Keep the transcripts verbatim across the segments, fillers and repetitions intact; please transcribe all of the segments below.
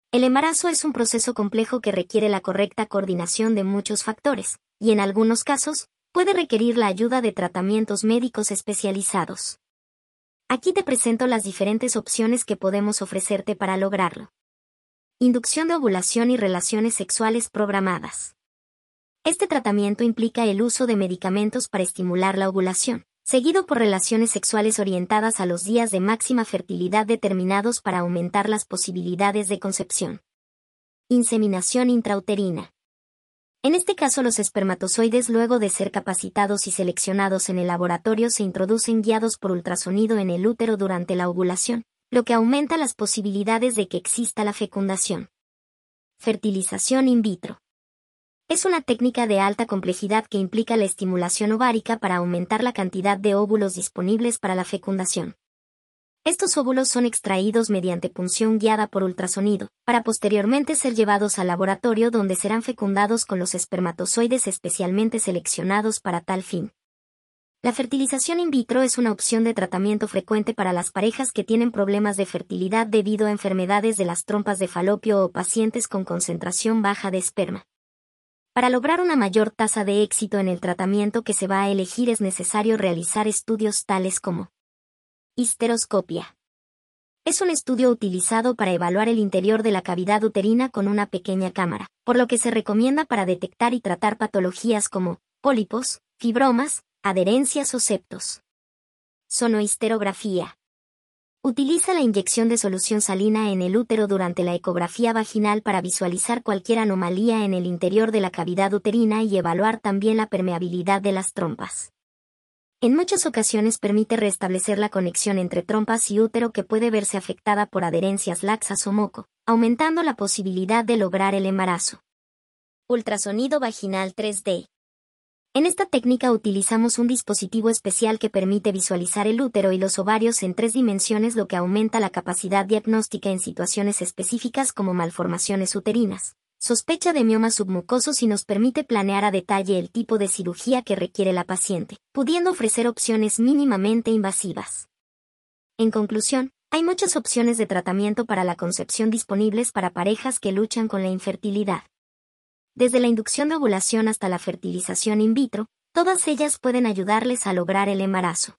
El embarazo es un proceso complejo que requiere la correcta coordinación de muchos factores, y en algunos casos, puede requerir la ayuda de tratamientos médicos especializados. Aquí te presento las diferentes opciones que podemos ofrecerte para lograrlo. Inducción de ovulación y relaciones sexuales programadas. Este tratamiento implica el uso de medicamentos para estimular la ovulación, seguido por relaciones sexuales orientadas a los días de máxima fertilidad determinados para aumentar las posibilidades de concepción. Inseminación intrauterina. En este caso, los espermatozoides, luego de ser capacitados y seleccionados en el laboratorio, se introducen guiados por ultrasonido en el útero durante la ovulación, lo que aumenta las posibilidades de que exista la fecundación. Fertilización in vitro. Es una técnica de alta complejidad que implica la estimulación ovárica para aumentar la cantidad de óvulos disponibles para la fecundación. Estos óvulos son extraídos mediante punción guiada por ultrasonido, para posteriormente ser llevados al laboratorio donde serán fecundados con los espermatozoides especialmente seleccionados para tal fin. La fertilización in vitro es una opción de tratamiento frecuente para las parejas que tienen problemas de fertilidad debido a enfermedades de las trompas de falopio o pacientes con concentración baja de esperma. Para lograr una mayor tasa de éxito en el tratamiento que se va a elegir es necesario realizar estudios tales como histeroscopia. Es un estudio utilizado para evaluar el interior de la cavidad uterina con una pequeña cámara, por lo que se recomienda para detectar y tratar patologías como pólipos, fibromas, adherencias o septos. Sonohisterografía. Utiliza la inyección de solución salina en el útero durante la ecografía vaginal para visualizar cualquier anomalía en el interior de la cavidad uterina y evaluar también la permeabilidad de las trompas. En muchas ocasiones permite restablecer la conexión entre trompas y útero que puede verse afectada por adherencias laxas o moco, aumentando la posibilidad de lograr el embarazo. Ultrasonido vaginal tres D. En esta técnica utilizamos un dispositivo especial que permite visualizar el útero y los ovarios en tres dimensiones, lo que aumenta la capacidad diagnóstica en situaciones específicas como malformaciones uterinas, sospecha de miomas submucosos y nos permite planear a detalle el tipo de cirugía que requiere la paciente, pudiendo ofrecer opciones mínimamente invasivas. En conclusión, hay muchas opciones de tratamiento para la concepción disponibles para parejas que luchan con la infertilidad. Desde la inducción de ovulación hasta la fertilización in vitro, todas ellas pueden ayudarles a lograr el embarazo.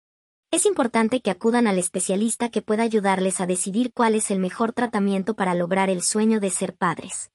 Es importante que acudan al especialista que pueda ayudarles a decidir cuál es el mejor tratamiento para lograr el sueño de ser padres.